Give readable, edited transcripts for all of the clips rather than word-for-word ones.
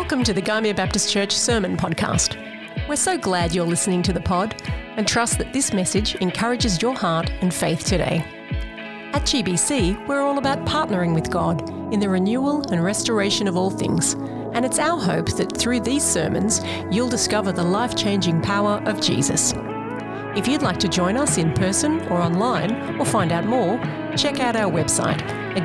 Welcome to the Gymea Baptist Church Sermon Podcast. We're so glad you're listening to the pod and trust that this message encourages your heart and faith today. At GBC, we're all about partnering with God in the renewal and restoration of all things, and it's our hope that through these sermons, you'll discover the life-changing power of Jesus. If you'd like to join us in person or online or find out more, check out our website at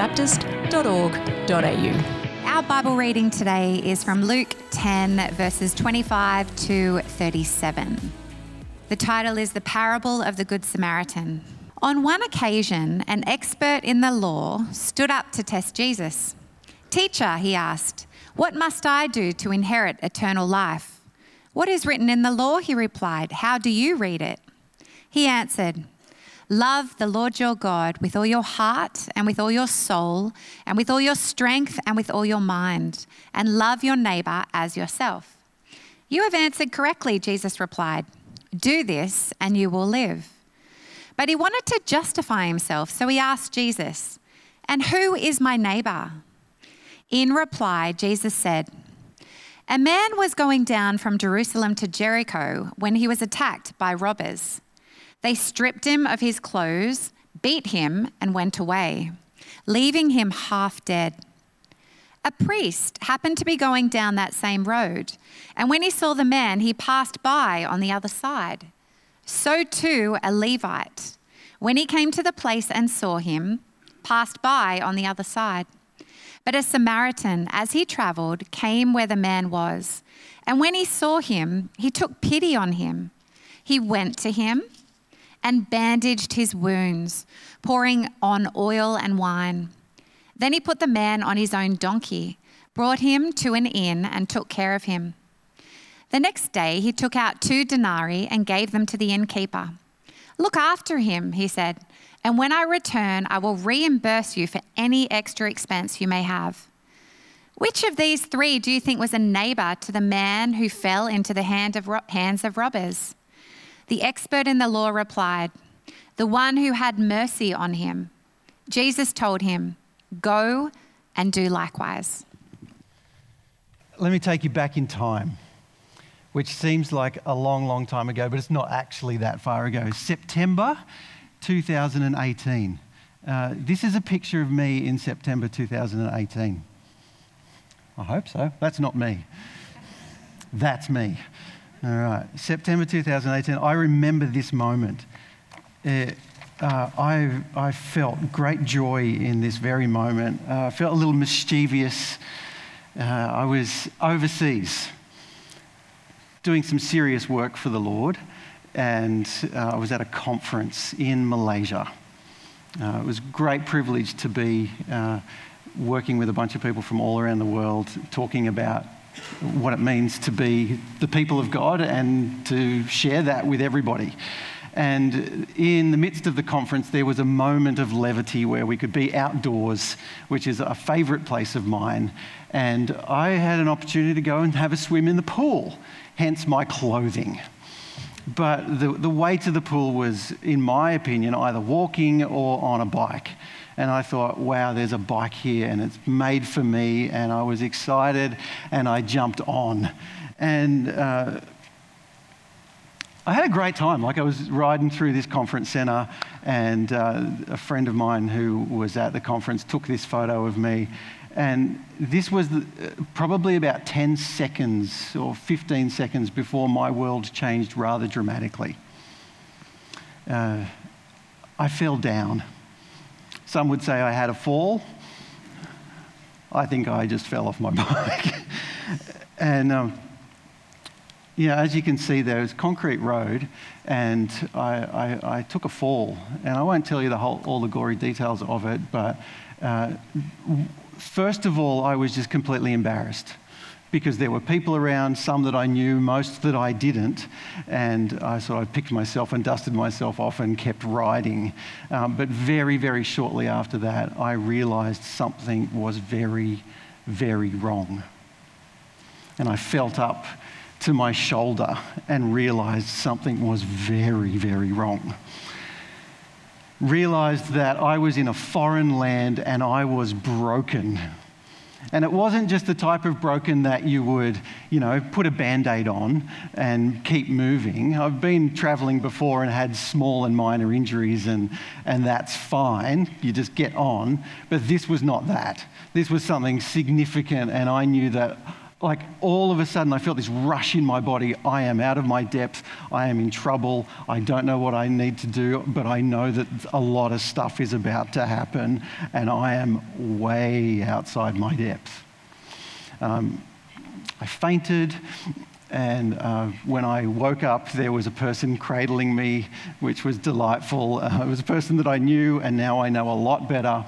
gymeabaptist.org.au. Our Bible reading today is from Luke 10, verses 25 to 37. The title is The Parable of the Good Samaritan. On one occasion, an expert in the law stood up to test Jesus. "Teacher," he asked, "what must I do to inherit eternal life?" "What is written in the law?" he replied. "How do you read it?" He answered, "Love the Lord your God with all your heart and with all your soul and with all your strength and with all your mind, and love your neighbor as yourself." "You have answered correctly," Jesus replied. "Do this and you will live." But he wanted to justify himself, so he asked Jesus, "And who is my neighbor?" In reply, Jesus said, "A man was going down from Jerusalem to Jericho when he was attacked by robbers. They stripped him of his clothes, beat him, and went away, leaving him half dead. A priest happened to be going down that same road, and when he saw the man, he passed by on the other side. So too a Levite, when he came to the place and saw him, passed by on the other side. But a Samaritan, as he traveled, came where the man was, and when he saw him, he took pity on him. He went to him and bandaged his wounds, pouring on oil and wine. Then he put the man on his own donkey, brought him to an inn, and took care of him. The next day he took out 2 denarii and gave them to the innkeeper. 'Look after him,' he said, 'and when I return, I will reimburse you for any extra expense you may have.' Which of these 3 do you think was a neighbor to the man who fell into the hands of robbers?" The expert in the law replied, "The one who had mercy on him." Jesus told him, "Go and do likewise." Let me take you back in time, which seems like a long, long time ago, but it's not actually that far ago. September 2018. This is a picture of me in September 2018. I hope so. That's not me. That's me. All right, September 2018, I remember this moment. I felt great joy in this very moment. I felt a little mischievous. I was overseas doing some serious work for the Lord, and I was at a conference in Malaysia. It was a great privilege to be working with a bunch of people from all around the world, talking about what it means to be the people of God and to share that with everybody. And in the midst of the conference, there was a moment of levity where we could be outdoors, which is a favourite place of mine. And I had an opportunity to go and have a swim in the pool, hence my clothing. But the way to the pool was, in my opinion, either walking or on a bike. And I thought, wow, there's a bike here and it's made for me. And I was excited and I jumped on. And I had a great time. Like, I was riding through this conference centre, and a friend of mine who was at the conference took this photo of me. And this was probably about 10 seconds or 15 seconds before my world changed rather dramatically. I fell down. Some would say I had a fall. I think I just fell off my bike. And as you can see, there was concrete road, and I took a fall. And I won't tell you all the gory details of it, but first of all, I was just completely embarrassed because there were people around, some that I knew, most that I didn't. And I picked myself and dusted myself off and kept riding. But very, very shortly after that, I realised something was very, very wrong. And I felt up to my shoulder and realised something was very, very wrong. Realised that I was in a foreign land and I was broken. And it wasn't just the type of broken that you would, put a Band-Aid on and keep moving. I've been travelling before and had small and minor injuries, and that's fine. You just get on. But this was not that. This was something significant, and I knew that, like, all of a sudden I felt this rush in my body. I am out of my depth. I am in trouble. I don't know what I need to do, but I know that a lot of stuff is about to happen, and I am way outside my depth. I fainted, and when I woke up, there was a person cradling me, which was delightful. It was a person that I knew, and now I know a lot better.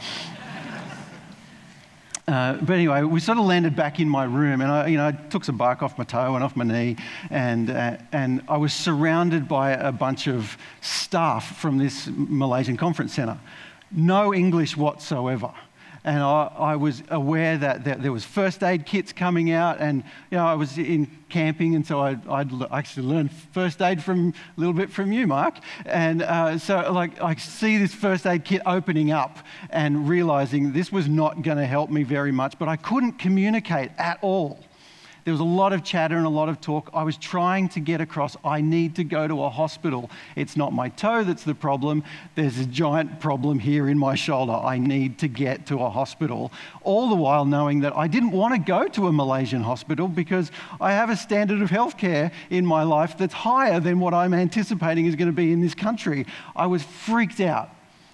But anyway, we sort of landed back in my room, and I took some bark off my toe and off my knee, and I was surrounded by a bunch of staff from this Malaysian conference centre. No English whatsoever. And I was aware that there was first aid kits coming out, and I was in camping, and so I'd actually learned first aid a little bit from you, Mark. And so I see this first aid kit opening up and realising this was not going to help me very much, but I couldn't communicate at all. There was a lot of chatter and a lot of talk. I was trying to get across, I need to go to a hospital. It's not my toe that's the problem. There's a giant problem here in my shoulder. I need to get to a hospital. All the while knowing that I didn't want to go to a Malaysian hospital because I have a standard of healthcare in my life that's higher than what I'm anticipating is going to be in this country. I was freaked out,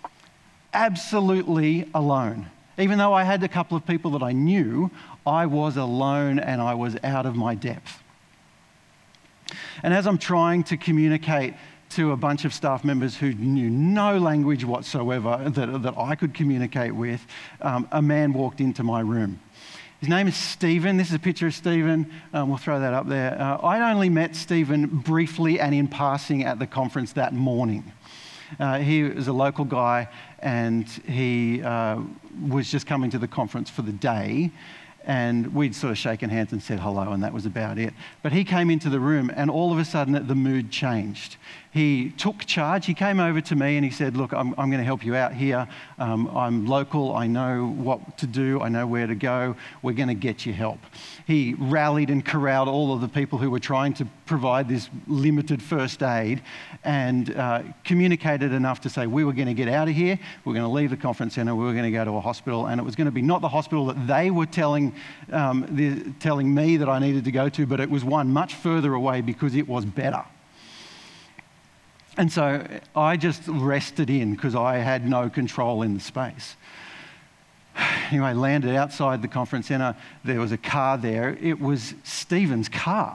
absolutely alone. Even though I had a couple of people that I knew, I was alone and I was out of my depth. And as I'm trying to communicate to a bunch of staff members who knew no language whatsoever that I could communicate with, a man walked into my room. His name is Stephen. This is a picture of Stephen. We'll throw that up there. I'd only met Stephen briefly and in passing at the conference that morning. He was a local guy, and he was just coming to the conference for the day, and we'd sort of shaken hands and said hello, and that was about it. But he came into the room, and all of a sudden the mood changed. He took charge. He came over to me and he said, look, I'm going to help you out here. I'm local. I know what to do. I know where to go. We're going to get you help. He rallied and corralled all of the people who were trying to provide this limited first aid, and communicated enough to say we were going to get out of here. We're going to leave the conference centre. We were going to go to a hospital, and it was going to be not the hospital that they were telling me that I needed to go to, but it was one much further away because it was better. And so I just rested in because I had no control in the space. Anyway, I landed outside the conference centre. There was a car there. It was Stephen's car.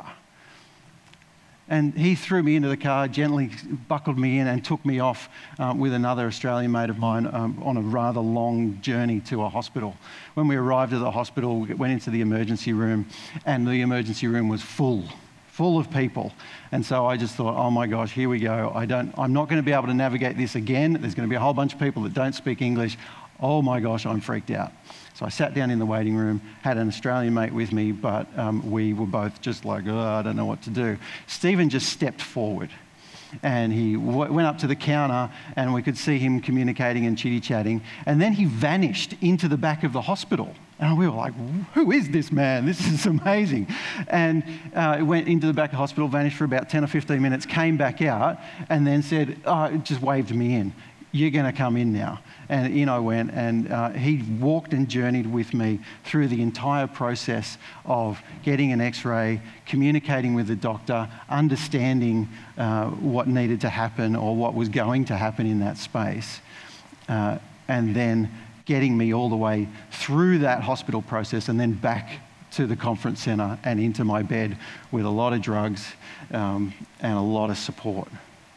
And he threw me into the car, gently buckled me in and took me off with another Australian mate of mine on a rather long journey to a hospital. When we arrived at the hospital, we went into the emergency room, and the emergency room was full of people. And so I just thought, oh my gosh, here we go. I'm not going to be able to navigate this again. There's going to be a whole bunch of people that don't speak English. Oh my gosh, I'm freaked out. So I sat down in the waiting room, had an Australian mate with me, but we were both just like, oh, I don't know what to do. Stephen just stepped forward, and he went up to the counter, and we could see him communicating and chitty-chatting, and then he vanished into the back of the hospital. And we were like, who is this man? This is amazing. And went into the back of the hospital, vanished for about 10 or 15 minutes, came back out, and then said, just waved me in. You're going to come in now. And in I went, and he walked and journeyed with me through the entire process of getting an x-ray, communicating with the doctor, understanding what needed to happen or what was going to happen in that space, and then getting me all the way through that hospital process and then back to the conference centre and into my bed with a lot of drugs and a lot of support.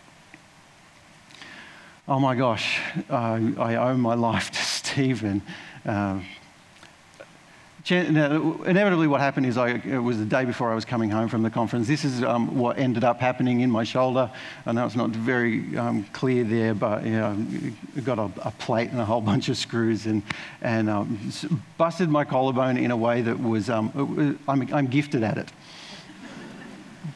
Oh my gosh, I owe my life to Stephen. Inevitably what happened is it was the day before I was coming home from the conference. This is what ended up happening in my shoulder. I know it's not very clear there, but I got a plate and a whole bunch of screws and busted my collarbone in a way that was, I'm gifted at it.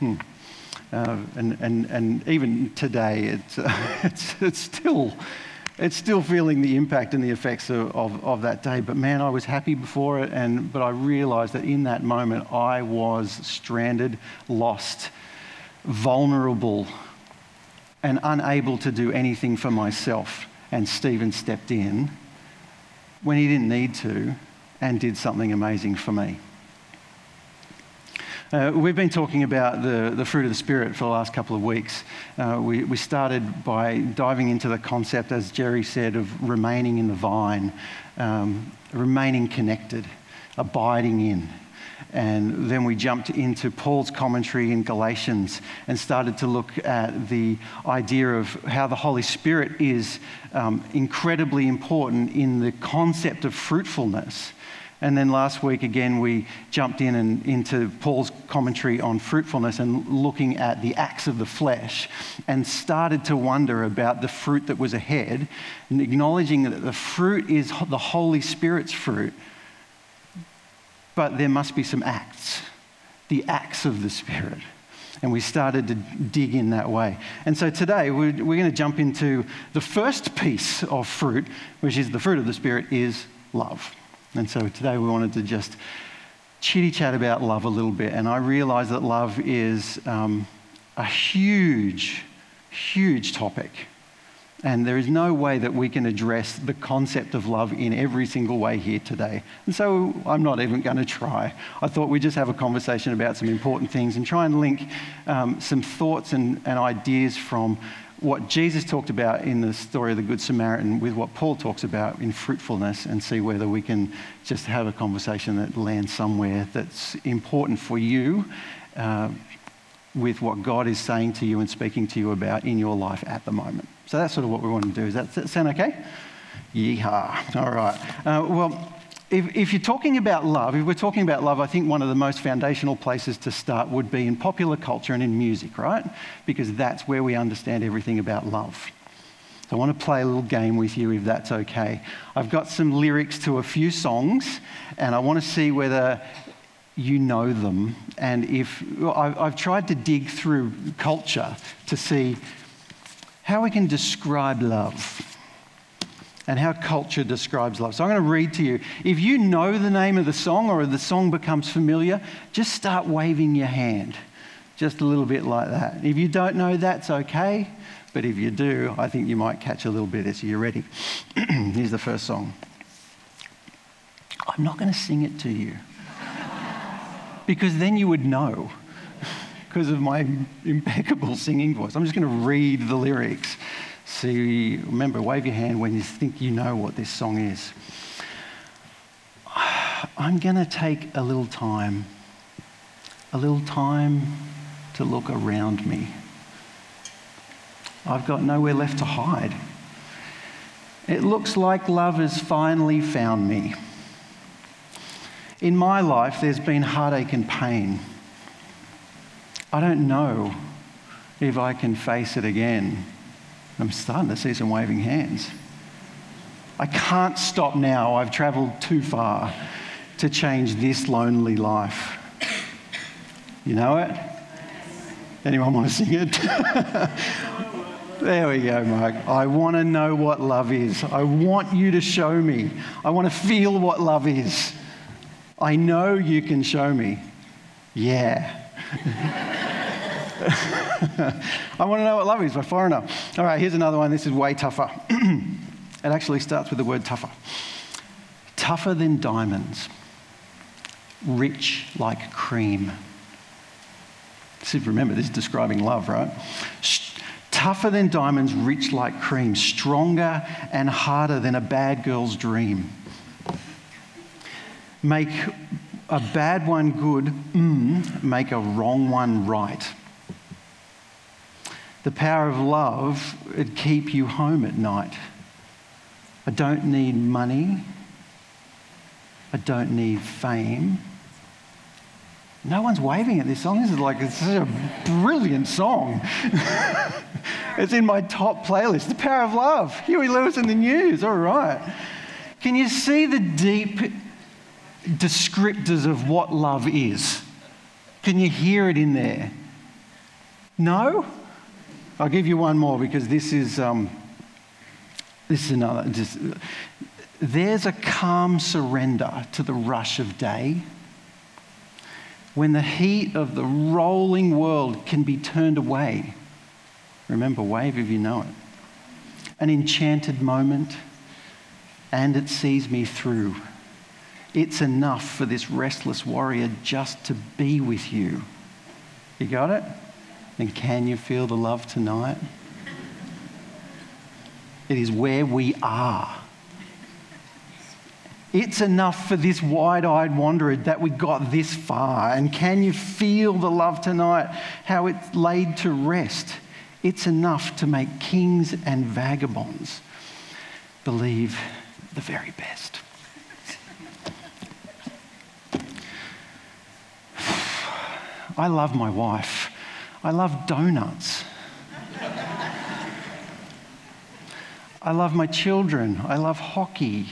And even today, it's still It's still feeling the impact and the effects of that day. But man, I was happy before it, but I realised that in that moment I was stranded, lost, vulnerable, and unable to do anything for myself. And Stephen stepped in when he didn't need to and did something amazing for me. We've been talking about the fruit of the Spirit for the last couple of weeks. We started by diving into the concept, as Jerry said, of remaining in the vine, remaining connected, abiding in. And then we jumped into Paul's commentary in Galatians and started to look at the idea of how the Holy Spirit is incredibly important in the concept of fruitfulness. And then last week, again, we jumped into Paul's commentary on fruitfulness and looking at the acts of the flesh and started to wonder about the fruit that was ahead and acknowledging that the fruit is the Holy Spirit's fruit, but there must be some acts, the acts of the Spirit. And we started to dig in that way. And so today, we're going to jump into the first piece of fruit, which is the fruit of the Spirit, is love. And so today we wanted to just chitty-chat about love a little bit. And I realise that love is a huge, huge topic. And there is no way that we can address the concept of love in every single way here today. And so I'm not even going to try. I thought we'd just have a conversation about some important things and try and link some thoughts and ideas from what Jesus talked about in the story of the Good Samaritan with what Paul talks about in fruitfulness, and see whether we can just have a conversation that lands somewhere that's important for you with what God is saying to you and speaking to you about in your life at the moment. So that's sort of what we want to do. Does that sound okay? Yeehaw. All right. If you're talking about love, if we're talking about love, I think one of the most foundational places to start would be in popular culture and in music, right? Because that's where we understand everything about love. So I want to play a little game with you, if that's okay. I've got some lyrics to a few songs, and I want to see whether you know them. And I've tried to dig through culture to see how we can describe love and how culture describes love. So I'm going to read to you. If you know the name of the song or the song becomes familiar, just start waving your hand, just a little bit like that. If you don't know, that's okay. But if you do, I think you might catch a little bit. So you're ready. Here's the first song. I'm not going to sing it to you because then you would know because of my impeccable singing voice. I'm just going to read the lyrics. See, remember, wave your hand when you think you know what this song is. I'm going to take a little time to look around me. I've got nowhere left to hide. It looks like love has finally found me. In my life, there's been heartache and pain. I don't know if I can face it again. I'm starting to see some waving hands. I can't stop now. I've travelled too far to change this lonely life. You know it? Anyone want to sing it? There we go, Mark. I want to know what love is. I want you to show me. I want to feel what love is. I know you can show me. Yeah. I want to know what love is by Foreigner. All right, here's another one. This is way tougher. It actually starts with the word tougher. Tougher than diamonds, rich like cream. Remember, this is describing love, right? Tougher than diamonds, rich like cream, stronger and harder than a bad girl's dream. Make a bad one good, make a wrong one right. The power of love, it'd keep you home at night. I don't need money. I don't need fame. No one's waving at this song. This is it's such a brilliant song. It's in my top playlist. The Power of Love. Huey Lewis and the News. All right. Can you see the deep descriptors of what love is? Can you hear it in there? No? I'll give you one more because this is This is another. There's a calm surrender to the rush of day when the heat of the rolling world can be turned away. Remember, wave if you know it. An enchanted moment, and it sees me through. It's enough for this restless warrior just to be with you. You got it? And can you feel the love tonight? It is where we are. It's enough for this wide-eyed wanderer that we got this far. And can you feel the love tonight, how it's laid to rest? It's enough to make kings and vagabonds believe the very best. I love my wife. I love donuts. I love my children. I love hockey.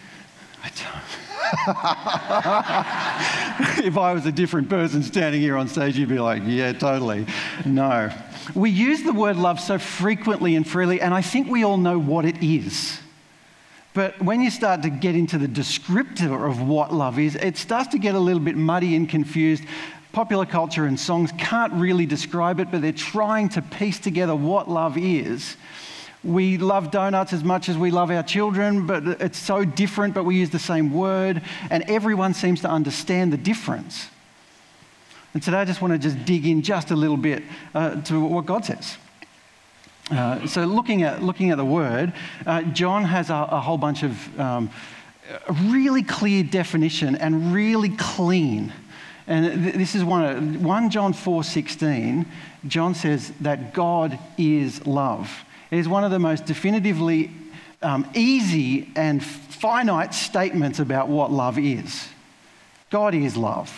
If I was a different person standing here on stage, you'd be like, yeah, totally. No. We use the word love so frequently and freely, and I think we all know what it is. But when you start to get into the descriptor of what love is, it starts to get a little bit muddy and confused. Popular culture and songs can't really describe it, but they're trying to piece together what love is. We love donuts as much as we love our children, but it's so different, but we use the same word, and everyone seems to understand the difference. And today I just want to just dig in just a little bit to what God says. So looking at the word, John has a whole bunch of a really clear definition and really clean. And this is 1 John 4:16. John says that God is love. It is one of the most definitively easy and finite statements about what love is. God is love.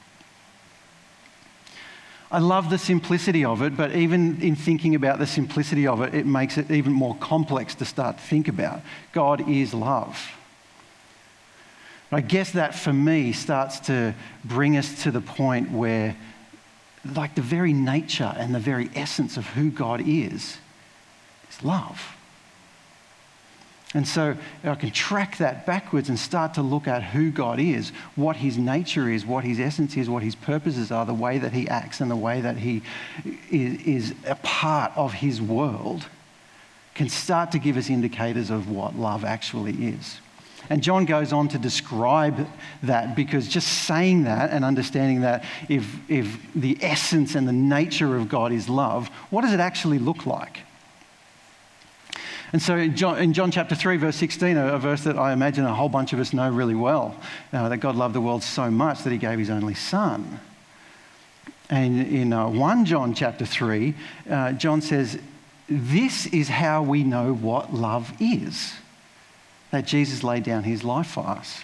I love the simplicity of it, but even in thinking about the simplicity of it, it makes it even more complex to start to think about. God is love. I guess that for me starts to bring us to the point where, like, the very nature and the very essence of who God is love. And so I can track that backwards and start to look at who God is, what his nature is, what his essence is, what his purposes are, the way that he acts and the way that he is a part of his world, can start to give us indicators of what love actually is. And John goes on to describe that, because just saying that and understanding that if the essence and the nature of God is love, what does it actually look like? And so in John chapter 3, verse 16, a verse that I imagine a whole bunch of us know really well, that God loved the world so much that he gave his only son. And in 1 John chapter 3, John says, this is how we know what love is, that Jesus laid down his life for us.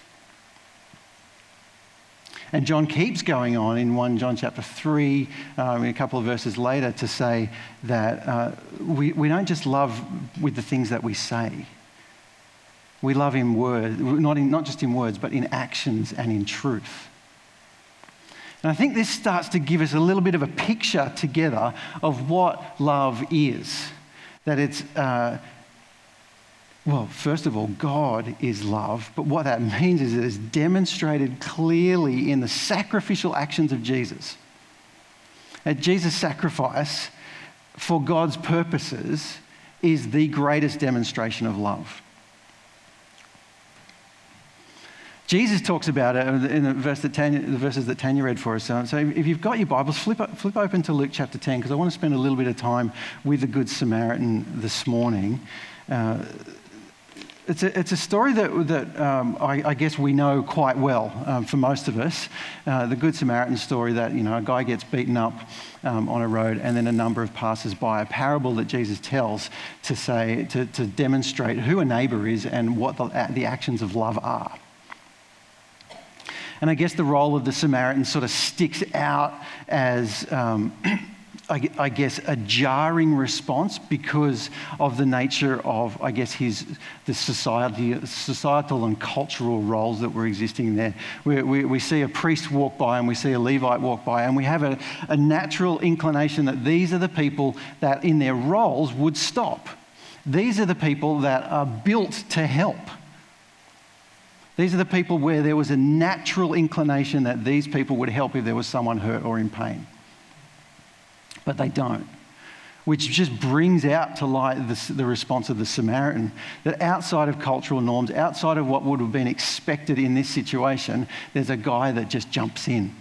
And John keeps going on in 1 John chapter 3, a couple of verses later, to say that we don't just love with the things that we say. We love in words, not just in words, but in actions and in truth. And I think this starts to give us a little bit of a picture together of what love is. That it's... well, first of all, God is love, but what that means is it is demonstrated clearly in the sacrificial actions of Jesus. That Jesus' sacrifice for God's purposes is the greatest demonstration of love. Jesus talks about it in the verses that Tanya read for us. So if you've got your Bibles, flip open to Luke chapter 10, because I want to spend a little bit of time with the Good Samaritan this morning. It's a story that I guess we know quite well for most of us. The Good Samaritan story that, a guy gets beaten up on a road and then a number of passers-by. A parable that Jesus tells to demonstrate who a neighbour is and what the actions of love are. And I guess the role of the Samaritan sort of sticks out as... I guess a jarring response because of the nature of, I guess, the societal and cultural roles that were existing there. We see a priest walk by and we see a Levite walk by, and we have a natural inclination that these are the people that in their roles would stop These are the people that are built to help. These are the people where there was a natural inclination that these people would help if there was someone hurt or in pain. But they don't, which just brings out to light the response of the Samaritan, that outside of cultural norms, outside of what would have been expected in this situation, there's a guy that just jumps in.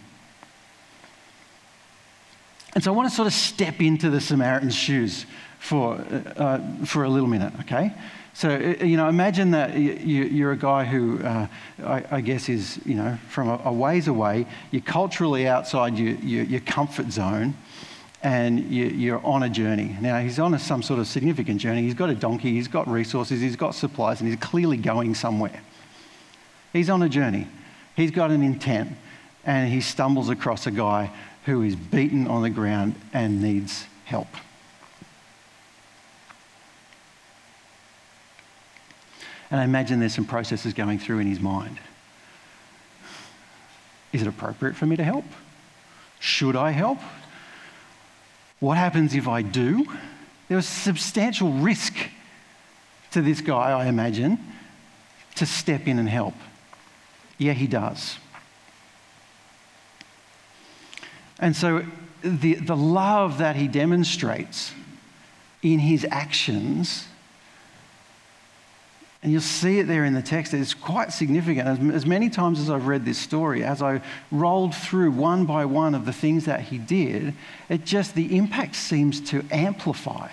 And so I want to sort of step into the Samaritan's shoes for a little minute, okay? So, imagine that you're a guy who, I guess, is, from a ways away. You're culturally outside your comfort zone, and you're on a journey. Now, he's on some sort of significant journey. He's got a donkey, he's got resources, he's got supplies, and he's clearly going somewhere. He's on a journey. He's got an intent, and he stumbles across a guy who is beaten on the ground and needs help. And I imagine there's some processes going through in his mind. Is it appropriate for me to help? Should I help? What happens if I do? There was substantial risk to this guy, I imagine, to step in and help. Yeah, he does. And so the love that he demonstrates in his actions, and you'll see it there in the text, it's quite significant. As many times as I've read this story, as I rolled through one by one of the things that he did, the impact seems to amplify.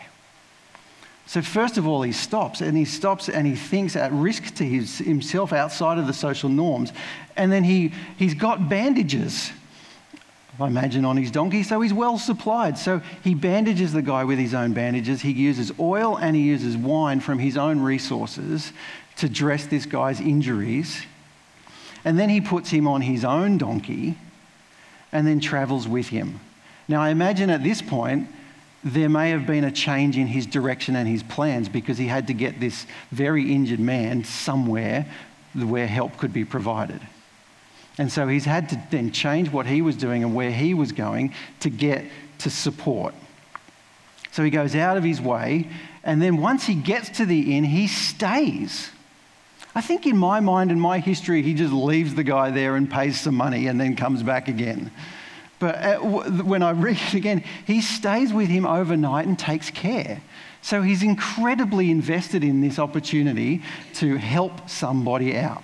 So first of all, he stops and he thinks at risk to himself outside of the social norms. And then he's got bandages, I imagine, on his donkey, so he's well supplied. So he bandages the guy with his own bandages. He uses oil and he uses wine from his own resources to dress this guy's injuries. And then he puts him on his own donkey and then travels with him. Now, I imagine at this point, there may have been a change in his direction and his plans, because he had to get this very injured man somewhere where help could be provided. And so he's had to then change what he was doing and where he was going to get to support. So he goes out of his way, and then once he gets to the inn, he stays. I think in my mind and my history, he just leaves the guy there and pays some money and then comes back again. But when I read it again, he stays with him overnight and takes care. So he's incredibly invested in this opportunity to help somebody out.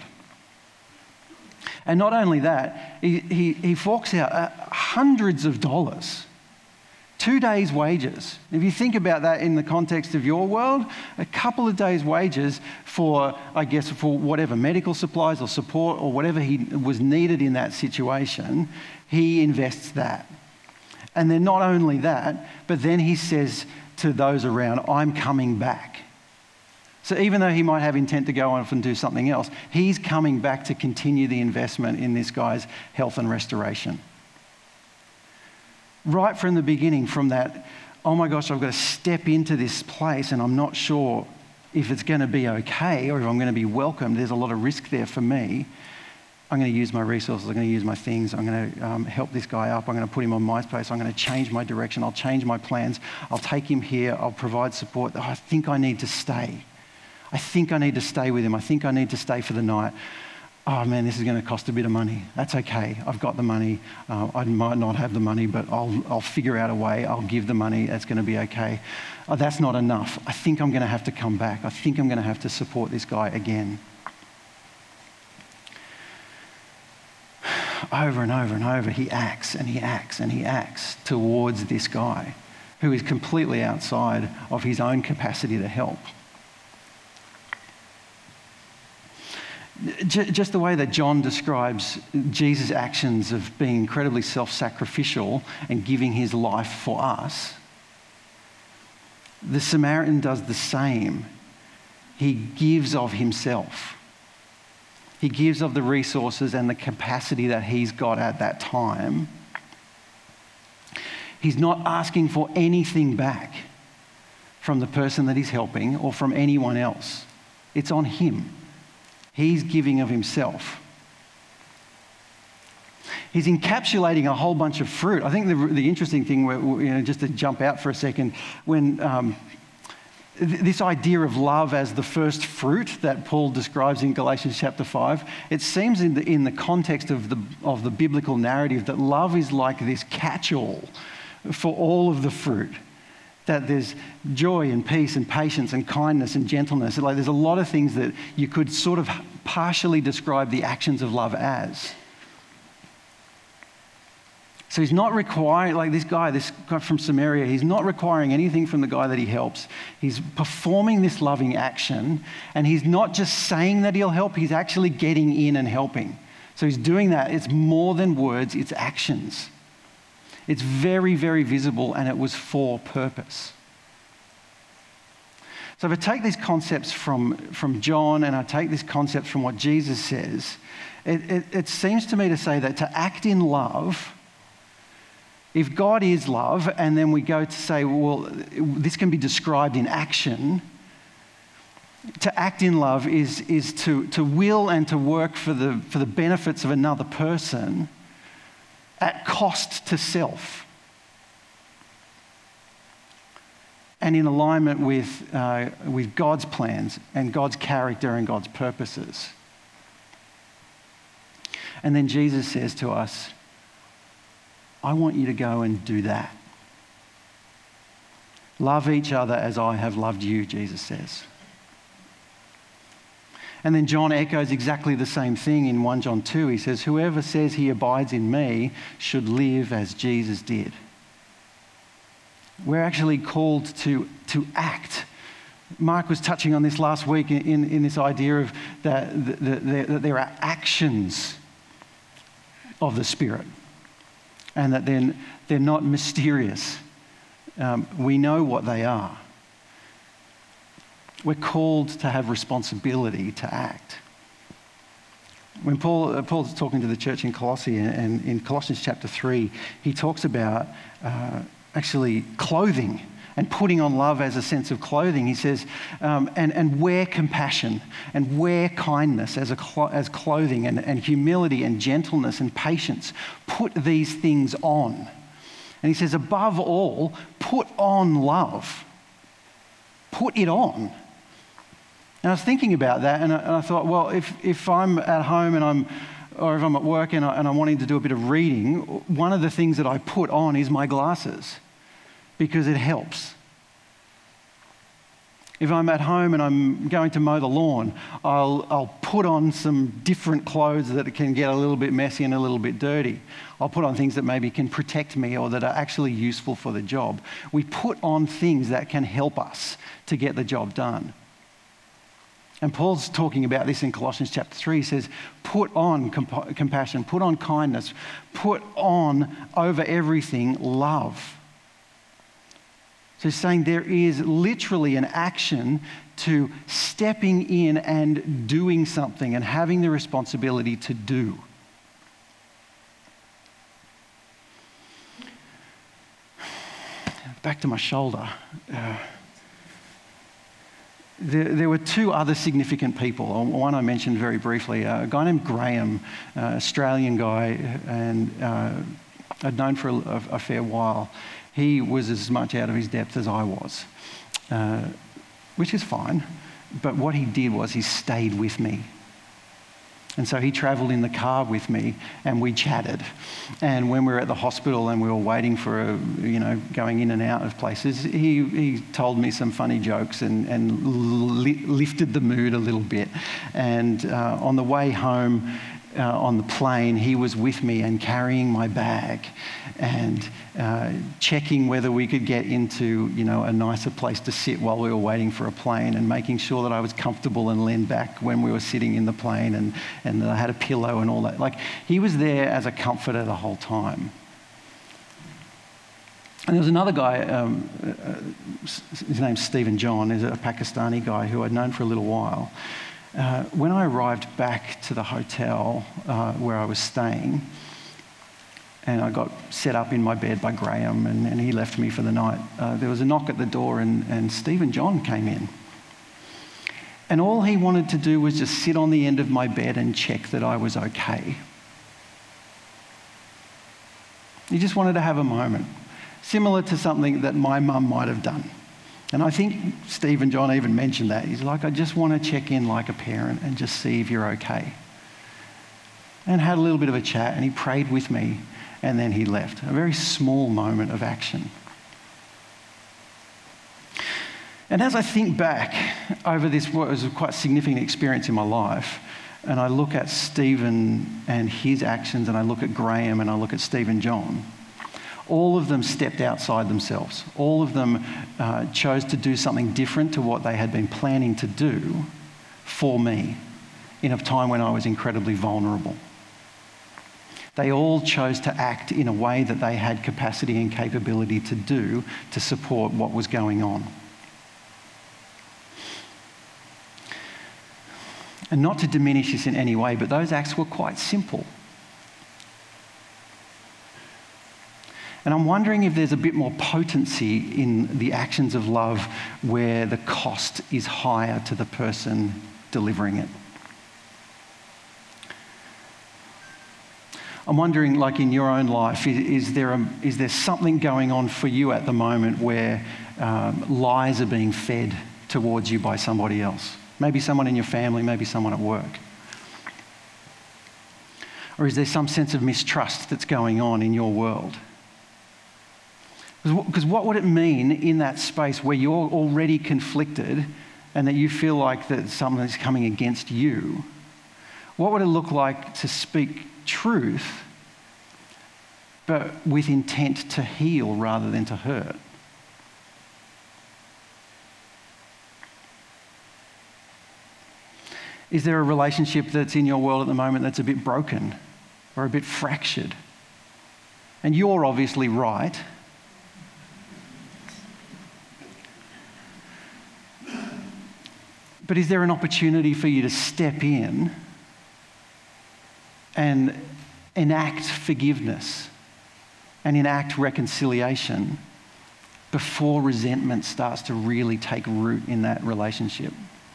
And not only that, he forks out hundreds of dollars, 2 days' wages. If you think about that in the context of your world, a couple of days' wages for whatever medical supplies or support or whatever he was needed in that situation, he invests that. And then not only that, but then he says to those around, I'm coming back. So even though he might have intent to go off and do something else, he's coming back to continue the investment in this guy's health and restoration. Right from the beginning, from that, oh my gosh, I've got to step into this place and I'm not sure if it's going to be okay or if I'm going to be welcomed. There's a lot of risk there for me. I'm going to use my resources, I'm going to use my things, I'm going to help this guy up, I'm going to put him on my space, I'm going to change my direction, I'll change my plans, I'll take him here, I'll provide support. I think I need to stay. I think I need to stay with him. I think I need to stay for the night. Oh man, this is going to cost a bit of money. That's okay. I've got the money. I might not have the money, but I'll figure out a way. I'll give the money. That's going to be okay. Oh, that's not enough. I think I'm going to have to come back. I think I'm going to have to support this guy again. Over and over and over, he acts and he acts and he acts towards this guy who is completely outside of his own capacity to help. Just the way that John describes Jesus' actions of being incredibly self-sacrificial and giving his life for us, the Samaritan does the same. He gives of himself. He gives of the resources and the capacity that he's got at that time. He's not asking for anything back from the person that he's helping or from anyone else. It's on him. He's giving of himself. He's encapsulating a whole bunch of fruit. I think the interesting thing, just to jump out for a second, when this idea of love as the first fruit that Paul describes in Galatians chapter 5, it seems in the context of the biblical narrative that love is like this catch-all for all of the fruit. That there's joy and peace and patience and kindness and gentleness. Like there's a lot of things that you could sort of partially describe the actions of love as. So he's not requiring, like this guy from Samaria, he's not requiring anything from the guy that he helps. He's performing this loving action, and he's not just saying that he'll help, he's actually getting in and helping. So he's doing that. It's more than words, it's actions. It's very, very visible, and it was for purpose. So if I take these concepts from John and I take these concepts from what Jesus says, it seems to me to say that to act in love, if God is love, and then we go to say, well, this can be described in action, to act in love is to will and to work for the benefits of another person at cost to self, and in alignment with God's plans and God's character and God's purposes. And then Jesus says to us, I want you to go and do that. Love each other as I have loved you, Jesus says. And then John echoes exactly the same thing in 1 John 2. He says, whoever says he abides in me should live as Jesus did. We're actually called to act. Mark was touching on this last week in this idea of that there are actions of the Spirit, and that they're not mysterious. We know what they are. We're called to have responsibility to act. When Paul's talking to the church in Colossae, and in Colossians chapter 3, he talks about actually clothing and putting on love as a sense of clothing. He says, and wear compassion and wear kindness as clothing, and humility and gentleness and patience. Put these things on. And he says, above all, put on love. Put it on. And I was thinking about that, and I thought, well, if I'm at home or if I'm at work and I'm wanting to do a bit of reading, one of the things that I put on is my glasses, because it helps. If I'm at home and I'm going to mow the lawn, I'll put on some different clothes that can get a little bit messy and a little bit dirty. I'll put on things that maybe can protect me or that are actually useful for the job. We put on things that can help us to get the job done. And Paul's talking about this in Colossians chapter 3. He says, put on compassion, put on kindness, put on over everything love. So he's saying there is literally an action to stepping in and doing something and having the responsibility to do. Back to my shoulder. There were two other significant people. One I mentioned very briefly, a guy named Graham, Australian guy, and I'd known for a fair while. He was as much out of his depth as I was, which is fine. But what he did was he stayed with me. And so he travelled in the car with me, and we chatted. And when we were at the hospital and we were waiting for, going in and out of places, he told me some funny jokes and lifted the mood a little bit. And on the way home, on the plane, he was with me and carrying my bag and checking whether we could get into, a nicer place to sit while we were waiting for a plane, and making sure that I was comfortable and leaned back when we were sitting in the plane, and that I had a pillow and all that. Like, he was there as a comforter the whole time. And there was another guy, his name's Stephen John, he's a Pakistani guy who I'd known for a little while. When I arrived back to the hotel where I was staying, and I got set up in my bed by Graham, and he left me for the night, there was a knock at the door, and Stephen John came in. And all he wanted to do was just sit on the end of my bed and check that I was okay. He just wanted to have a moment, similar to something that my mum might have done. And I think Steve and John even mentioned that. He's like, I just want to check in like a parent and just see if you're okay. And had a little bit of a chat, and he prayed with me, and then he left. A very small moment of action. And as I think back over this, what was a quite significant experience in my life, and I look at Stephen and his actions, and I look at Graham, and I look at Steve and John, all of them stepped outside themselves. All of them chose to do something different to what they had been planning to do for me in a time when I was incredibly vulnerable. They all chose to act in a way that they had capacity and capability to do to support what was going on. And not to diminish this in any way, but those acts were quite simple. And I'm wondering if there's a bit more potency in the actions of love where the cost is higher to the person delivering it. I'm wondering, like in your own life, is there something going on for you at the moment where lies are being fed towards you by somebody else? Maybe someone in your family, maybe someone at work. Or is there some sense of mistrust that's going on in your world? Because what would it mean in that space where you're already conflicted and that you feel like that someone is coming against you? What would it look like to speak truth, but with intent to heal rather than to hurt? Is there a relationship that's in your world at the moment that's a bit broken or a bit fractured? And you're obviously right. But is there an opportunity for you to step in and enact forgiveness and enact reconciliation before resentment starts to really take root in that relationship?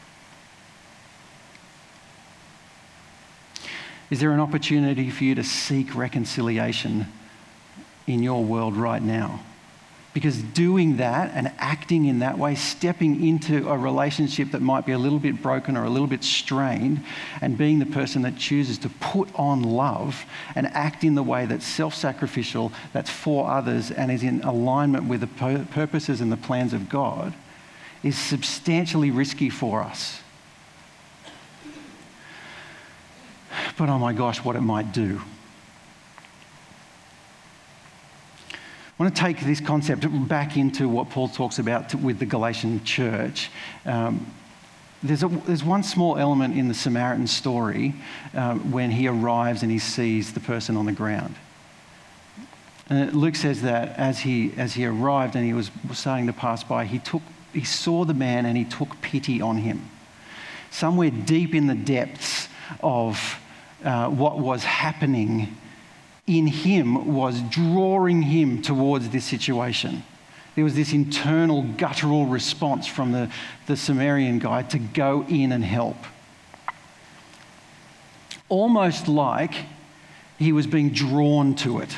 Is there an opportunity for you to seek reconciliation in your world right now? Because doing that and acting in that way, stepping into a relationship that might be a little bit broken or a little bit strained, and being the person that chooses to put on love and act in the way that's self-sacrificial, that's for others, and is in alignment with the purposes and the plans of God, is substantially risky for us. But oh my gosh, what it might do. I want to take this concept back into what Paul talks about with the Galatian church. There's one small element in the Samaritan story when he arrives and he sees the person on the ground. And Luke says that as he arrived and he was starting to pass by, he saw the man and he took pity on him. Somewhere deep in the depths of what was happening in him was drawing him towards this situation. There was this internal guttural response from the Samaritan guy to go in and help. Almost like he was being drawn to it.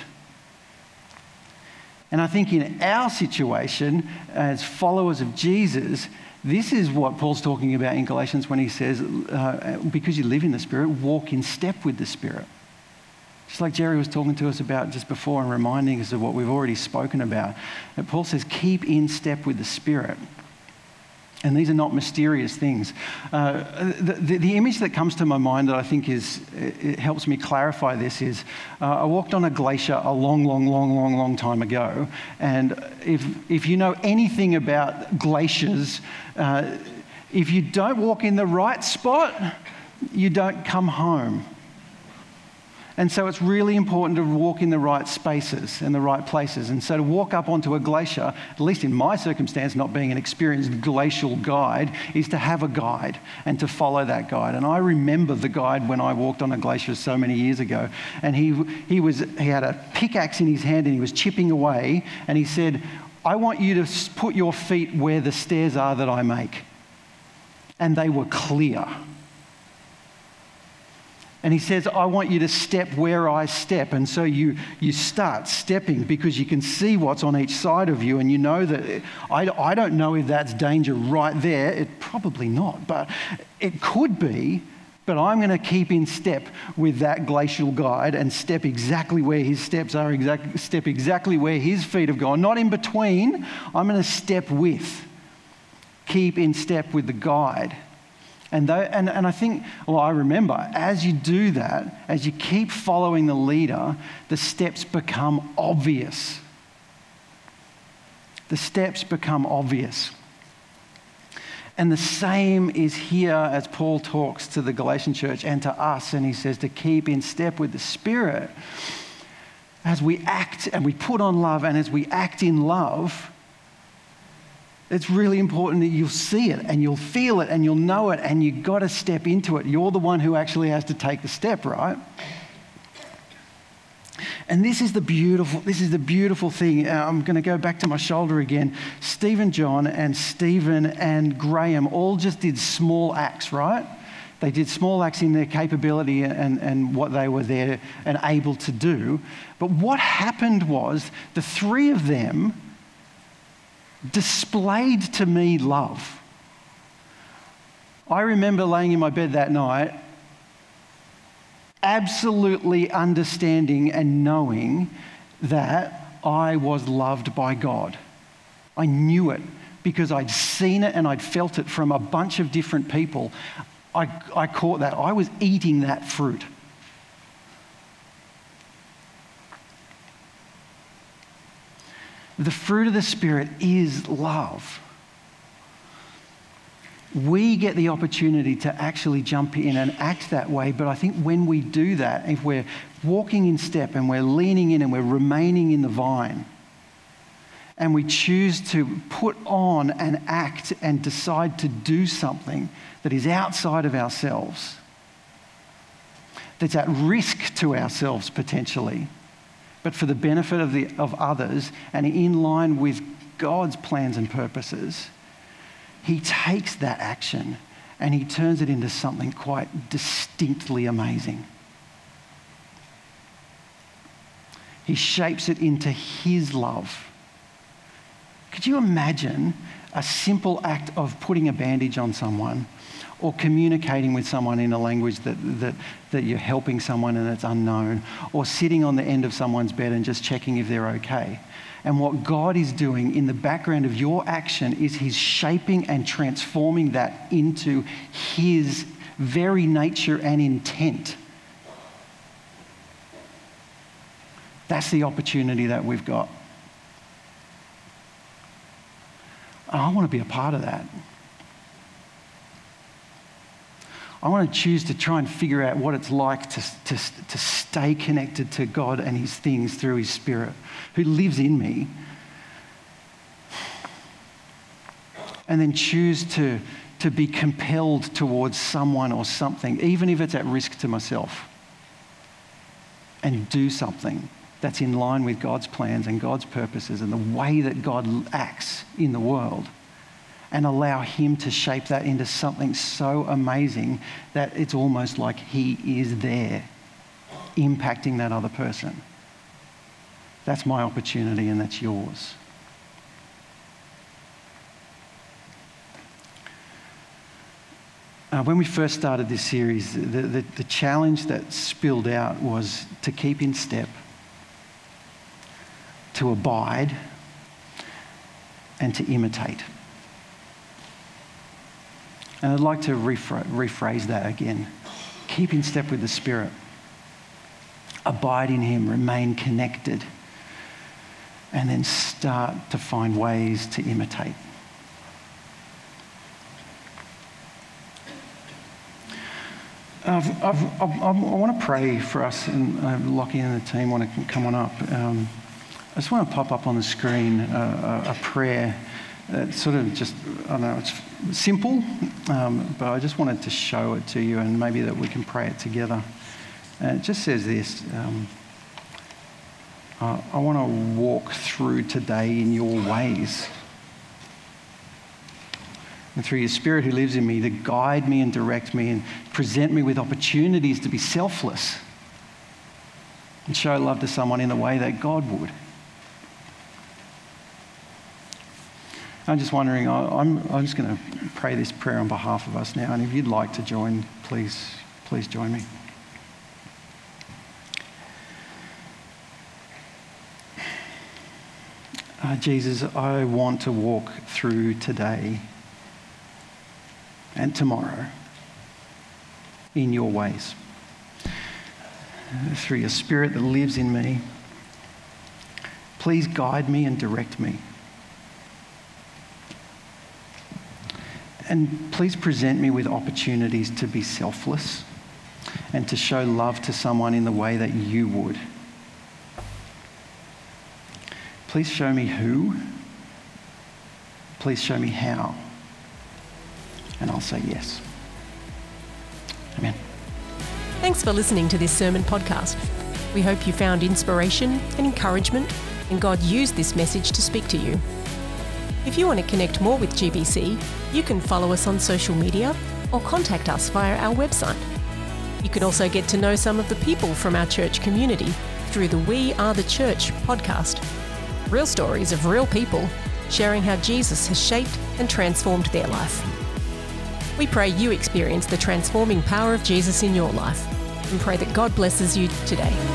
And I think in our situation, as followers of Jesus, this is what Paul's talking about in Galatians when he says, because you live in the Spirit, walk in step with the Spirit. Just like Jerry was talking to us about just before and reminding us of what we've already spoken about. And Paul says, keep in step with the Spirit. And these are not mysterious things. The image that comes to my mind that I think it helps me clarify this is, I walked on a glacier a long time ago. And if you know anything about glaciers, if you don't walk in the right spot, you don't come home. And so it's really important to walk in the right spaces and the right places. And so to walk up onto a glacier, at least in my circumstance, not being an experienced glacial guide, is to have a guide and to follow that guide. And I remember the guide when I walked on a glacier so many years ago. And he had a pickaxe in his hand and he was chipping away. And he said, I want you to put your feet where the stairs are that I make. And they were clear. And he says, I want you to step where I step. And so you start stepping because you can see what's on each side of you, and you know that I don't know if that's danger right there. It probably not, but it could be. But I'm going to keep in step with that glacial guide and step exactly where his steps are, step exactly where his feet have gone. Not in between, I'm going to step with. Keep in step with the guide. And I think, well, I remember, as you do that, as you keep following the leader, the steps become obvious. The steps become obvious. And the same is here as Paul talks to the Galatian church and to us, and he says to keep in step with the Spirit. As we act and we put on love, and as we act in love, it's really important that you'll see it and you'll feel it and you'll know it, and you've got to step into it. You're the one who actually has to take the step, right? And this is the beautiful thing. I'm going to go back to my shoulder again. Stephen John and Stephen and Graham all just did small acts, right? They did small acts in their capability and what they were there and able to do. But what happened was the three of them displayed to me love. I remember laying in my bed that night, absolutely understanding and knowing that I was loved by God. I knew it because I'd seen it and I'd felt it from a bunch of different people. I caught that. I was eating that fruit. The fruit of the Spirit is love. We get the opportunity to actually jump in and act that way, but I think when we do that, if we're walking in step and we're leaning in and we're remaining in the vine, and we choose to put on and act and decide to do something that is outside of ourselves, that's at risk to ourselves potentially, but for the benefit of others and in line with God's plans and purposes, he takes that action and he turns it into something quite distinctly amazing. He shapes it into his love. Could you imagine a simple act of putting a bandage on someone or communicating with someone in a language that you're helping someone and it's unknown, or sitting on the end of someone's bed and just checking if they're okay? And what God is doing in the background of your action is he's shaping and transforming that into his very nature and intent. That's the opportunity that we've got. And I want to be a part of that. I want to choose to try and figure out what it's like to stay connected to God and his things through his Spirit, who lives in me. And then choose to be compelled towards someone or something, even if it's at risk to myself, and do something that's in line with God's plans and God's purposes and the way that God acts in the world, and allow him to shape that into something so amazing that it's almost like he is there impacting that other person. That's my opportunity and that's yours. When we first started this series, the challenge that spilled out was to keep in step, to abide, and to imitate. And I'd like to rephrase that again. Keep in step with the Spirit. Abide in him, remain connected, and then start to find ways to imitate. I want to pray for us, and Lockie and the team want to come on up. I just want to pop up on the screen a prayer that sort of just, I don't know, it's simple, but I just wanted to show it to you and maybe that we can pray it together. And it just says this, I want to walk through today in your ways. and through your Spirit who lives in me to guide me and direct me and present me with opportunities to be selfless and show love to someone in the way that God would. I'm just wondering, I'm just going to pray this prayer on behalf of us now, and if you'd like to join, please join me. Jesus, I want to walk through today and tomorrow in your ways. Through your Spirit that lives in me, please guide me and direct me. And please present me with opportunities to be selfless and to show love to someone in the way that you would. Please show me who. Please show me how. And I'll say yes. Amen. Thanks for listening to this sermon podcast. We hope you found inspiration and encouragement, and God used this message to speak to you. If you want to connect more with GBC, you can follow us on social media or contact us via our website. You can also get to know some of the people from our church community through the We Are the Church podcast. Real stories of real people sharing how Jesus has shaped and transformed their life. We pray you experience the transforming power of Jesus in your life and pray that God blesses you today.